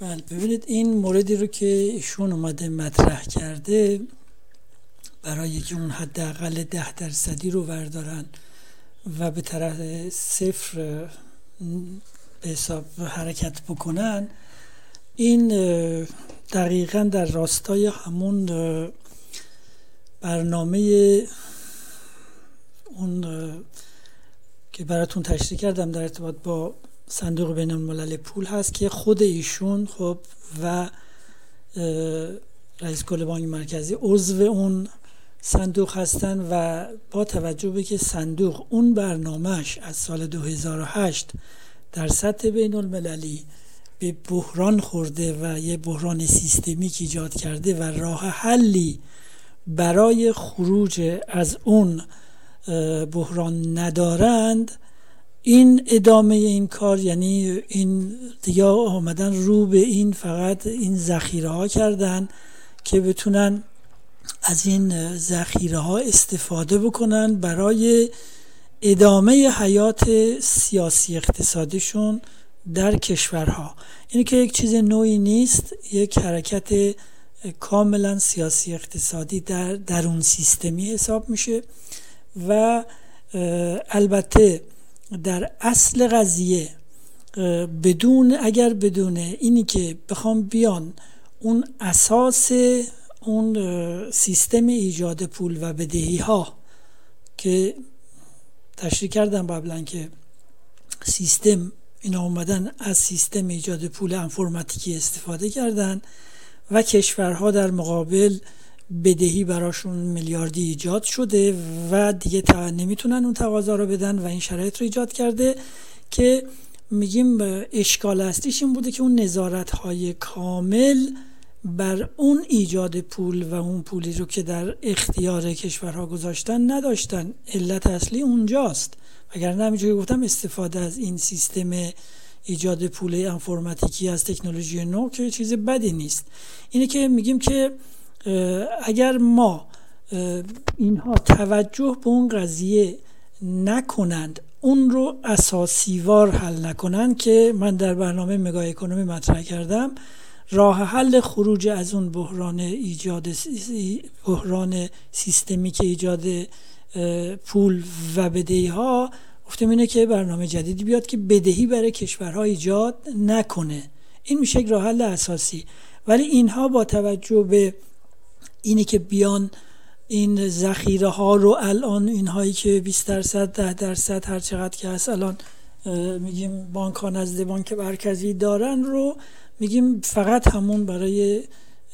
بله، ببینید این موردی رو که ایشون اومده مطرح کرده برای که اون حداقل 10% رو بردارن و به طرف صفر به حساب حرکت بکنن، این دقیقاً در راستای همون برنامه اون که براتون تشریح کردم در ارتباط با صندوق بین الملل پول هست که خود ایشون خب و رئیس کل بانک مرکزی عضو اون صندوق هستن و با توجه به که صندوق اون برنامهش از سال 2008 در سطح بین المللی به بحران خورده و یه بحران سیستمیک ایجاد کرده و راه حلی برای خروج از اون بحران ندارند، این ادامه این کار، یعنی این دیگه آمدن رو به این فقط این ذخیره ها کردن که بتونن از این ذخیره ها استفاده بکنن برای ادامه حیات سیاسی اقتصادیشون در کشورها. اینه که یک چیز نوعی نیست، یک حرکت کاملا سیاسی اقتصادی در درون سیستمی حساب میشه و البته در اصل قضیه اگر بدون اینی که بخوام بیان اون اساس اون سیستم ایجاد پول و بدهی ها که تشریح کردم قبلا که سیستم اینا اومدن از سیستم ایجاد پول انفرماتیکی استفاده کردن و کشورها در مقابل بدهی براشون میلیاردی ایجاد شده و دیگه نمیتونن اون تقاضا رو بدن و این شرایط رو ایجاد کرده که میگیم اشکال اصلیش این بوده که اون نظارت‌های کامل بر اون ایجاد پول و اون پولی رو که در اختیار کشورها گذاشتن نداشتن. علت اصلی اونجاست، وگرنه همینجوری گفتم استفاده از این سیستم ایجاد پول انفرماتیکی از تکنولوژی نو که چیز بدی نیست. اینه که میگیم که اگر ما اینها توجه به اون قضیه نکنند، اون رو اساسیوار حل نکنند که من در برنامه مگا اکونومی مطرح کردم، راه حل خروج از اون بحران سیستمی که ایجاد پول و بدهی ها گفتم اینه که برنامه جدیدی بیاد که بدهی برای کشورها ایجاد نکنه. این میشه یک راه حل اساسی. ولی اینها با توجه به اینی که بیان این ذخیره ها رو الان اینهایی که 20% 10% هر چقدر که هست الان میگیم بانک ها نزد بانک مرکزی دارن رو میگیم فقط همون برای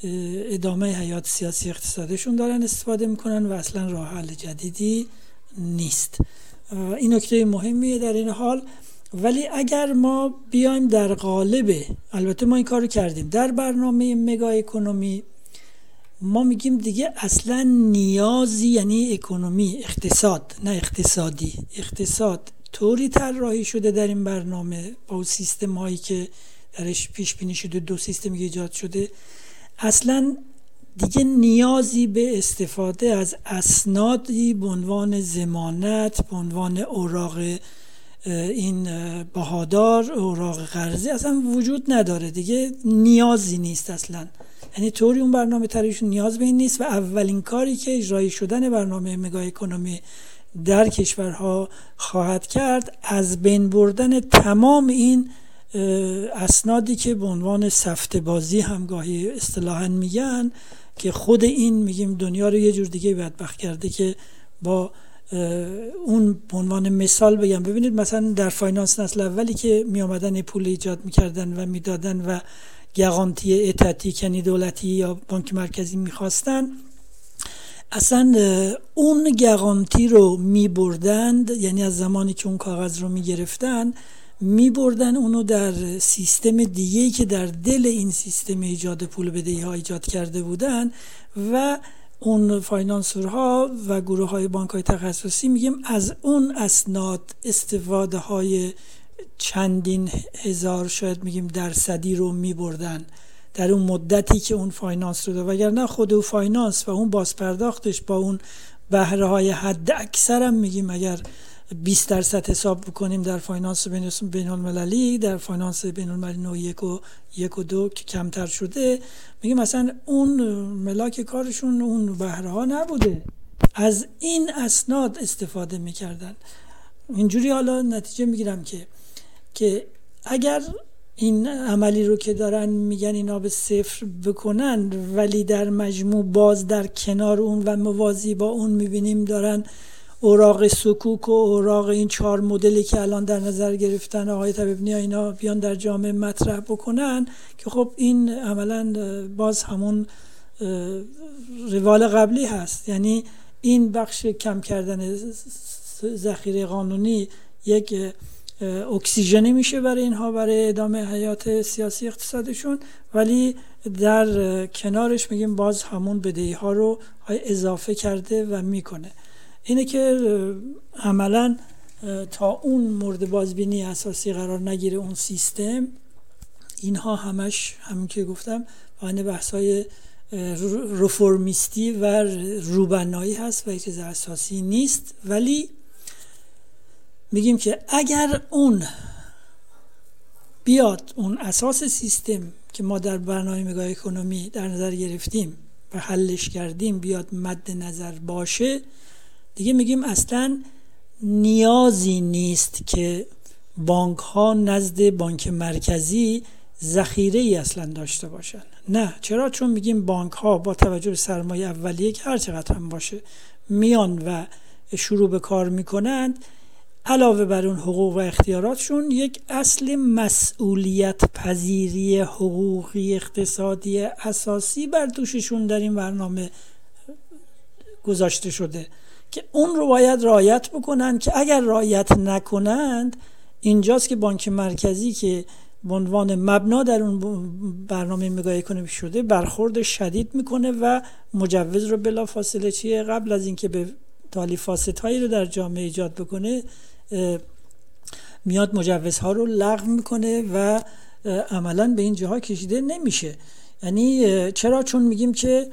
ادامه حیات سیاسی اقتصادشون دارن استفاده میکنن و اصلا راه حل جدیدی نیست. این نکته مهمیه در این حال. ولی اگر ما بیایم در قالب، البته ما این کارو کردیم در برنامه مگا اکونومی، ما میگیم دیگه اصلا نیازی، یعنی اکونومی اقتصاد نه اقتصادی، اقتصاد طوری طراحی شده در این برنامه با سیستم هایی که درش پیش بینی شده، 2 سیستم ایجاد شده، اصلا دیگه نیازی به استفاده از اسنادی به عنوان ضمانت، به عنوان اوراق این بهادار، اوراق قرضی اصلا وجود نداره. دیگه نیازی نیست اصلا، یعنی طوری اون برنامه طراحیشون نیاز به این نیست و اولین کاری که اجرایی شدن برنامه مگا اکونومی در کشورها خواهد کرد از بین بردن تمام این اسنادی که به عنوان سفته بازی همگاهی اصطلاحاً میگن، که خود این میگیم دنیا رو یه جور دیگه بدبخت کرده که با اون به عنوان مثال بگم، ببینید مثلا در فاینانس نسل اولی که می آمدن پول ایجاد میکردن و میدادن و گارانتی اتاتیک یعنی دولتی یا بانک مرکزی میخواستن، اصلا اون گارانتی رو میبردند، یعنی از زمانی که اون کاغذ رو میگرفتن میبردن اونو در سیستم دیگه‌ای که در دل این سیستم ایجاد پول بدهی ها ایجاد کرده بودن و اون فاینانسورها و گروه های بانک های تخصصی میگیم از اون اسناد استفاده های چندین هزار شاید میگیم درصدی رو میبردن در اون مدتی که اون فاینانس رو داد، وگرنه خود اون فاینانس و اون بازپرداختش با اون بهره های حد اکثر هم میگیم اگر 20% حساب بکنیم در فاینانس بین المللی، در فاینانس بین المللی نوع 1 و 2 که کمتر شده، میگیم مثلا اون ملاک کارشون اون بهره ها نبوده، از این اسناد استفاده میکردن. اینجوری حالا نتیجه میگیرم که اگر این عملی رو که دارن میگن اینا به صفر بکنن، ولی در مجموع باز در کنار اون و موازی با اون میبینیم دارن اوراق سکوک و اوراق این 4 مدلی که الان در نظر گرفتن آقای طبیبنی اینا بیان در جامعه مطرح بکنن، که خب این عملا باز همون روال قبلی هست. یعنی این بخش کم کردن ذخیره قانونی یک اکسیژنی میشه برای اینها برای ادامه حیات سیاسی اقتصادشون، ولی در کنارش میگیم باز همون بدهی ها رو اضافه کرده و میکنه. اینه که عملا تا اون مورد بازبینی اساسی قرار نگیره اون سیستم، اینها همش همین که گفتم آن بحث‌های رفرمیستی و روبنایی هست و چیز اساسی نیست. ولی میگیم که اگر اون بیاد اون اساس سیستم که ما در برنامه اکونومی در نظر گرفتیم و حلش کردیم بیاد مد نظر باشه، دیگه میگیم اصلا نیازی نیست که بانک ها نزد بانک مرکزی ذخیره ای اصلا داشته باشن. نه، چرا؟ چون میگیم بانک ها با توجه به سرمایه اولیه که هر چقدر هم باشه میان و شروع به کار میکنند، علاوه بر اون حقوق و اختیاراتشون یک اصل مسئولیت پذیری حقوقی اقتصادی اساسی بر دوششون در این برنامه گذاشته شده که اون رو باید رعایت بکنن، که اگر رعایت نکنند اینجاست که بانک مرکزی که به عنوان مبنا در اون برنامه مگای اکونومی شده برخورد شدید میکنه و مجوز رو بلافاصله قبل از اینکه به تالی فاسدهایی رو در جامعه ایجاد بکنه میاد مجوزها رو لغو میکنه و عملا به این جاها کشیده نمیشه. یعنی چرا؟ چون میگیم که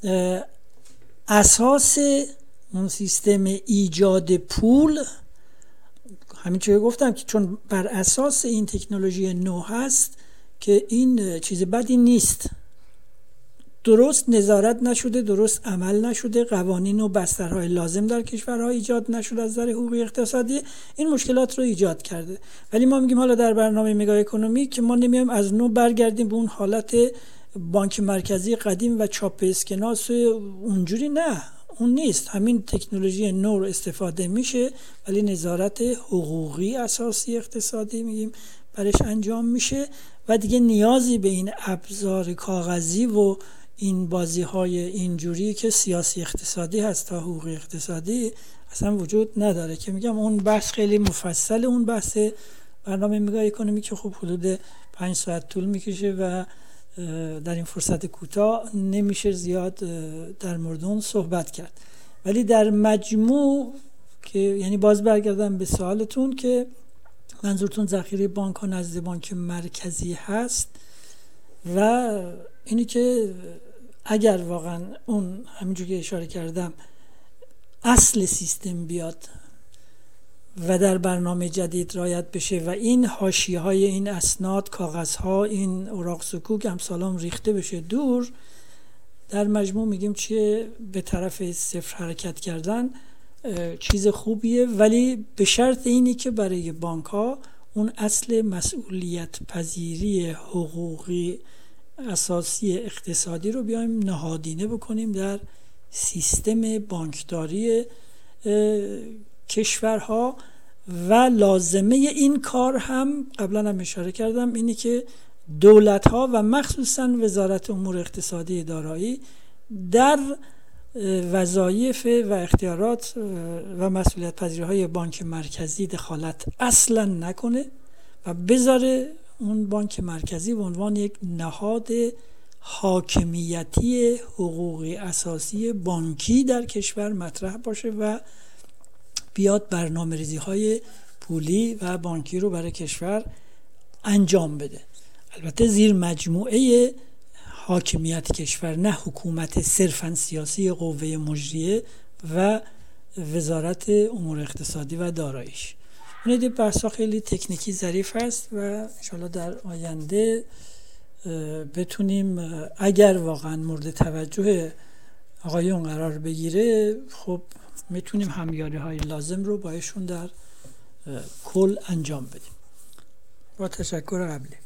اساس اون سیستم ایجاد پول همین چیزی گفتم که چون بر اساس این تکنولوژی نو هست که این چیز بدی نیست، درست نظارت نشده، درست عمل نشده، قوانین و بسترهای لازم در کشورها ایجاد نشده از نظر حقوقی اقتصادی، این مشکلات رو ایجاد کرده. ولی ما میگیم حالا در برنامه مگا اکونومی که ما نمیایم از نو برگردیم به اون حالت بانک مرکزی قدیم و چاپ اسکناس اونجوری، نه اون نیست. همین تکنولوژی نو رو استفاده میشه ولی نظارت حقوقی اساسی اقتصادی میگیم برش انجام میشه و دیگه نیازی به این ابزار کاغذی و این بازی های اینجوری که سیاسی اقتصادی هست تا حقوقی اقتصادی اصلا وجود نداره. که میگم اون بحث خیلی مفصل، اون بحث برنامه مگا اکونومی که خب حدود 5 ساعت طول میکشه و در این فرصت کوتاه نمیشه زیاد در مورد اون صحبت کرد. ولی در مجموع که یعنی باز برگردم به سوالتون که منظورتون ذخیره بانک ها نزد بانک مرکزی هست و اینی که اگر واقعا اون همینجور که اشاره کردم اصل سیستم بیاد و در برنامه جدید رعایت بشه و این حاشیه‌های این اسناد، کاغذها، این اوراق سکوک امثالام ریخته بشه دور، در مجموع میگیم چیه به طرف صفر حرکت کردن چیز خوبیه، ولی به شرط اینی که برای بانک ها اون اصل مسئولیت پذیری حقوقی اساسی اقتصادی رو بیایم نهادینه بکنیم در سیستم بانکداری کشورها. و لازمه این کار هم قبلا هم اشاره کردم اینه که دولت‌ها و مخصوصاً وزارت امور اقتصادی دارایی در وظایف و اختیارات و مسئولیت پذیری‌های بانک مرکزی دخالت اصلاً نکنه و بذاره اون بانک مرکزی به عنوان یک نهاد حاکمیتی حقوقی اساسی بانکی در کشور مطرح باشه و بیاد برنامه‌ریزی‌های پولی و بانکی رو برای کشور انجام بده. البته زیر مجموعه حاکمیت کشور، نه حکومت صرفاً سیاسی قوه مجریه و وزارت امور اقتصادی و داراییش. این بحثا خیلی تکنیکی ظریف هست و انشالله در آینده بتونیم اگر واقعا مورد توجه آقایون قرار بگیره، خب میتونیم همیاری های لازم رو بایشون در کل انجام بدیم. با تشکر قبلی.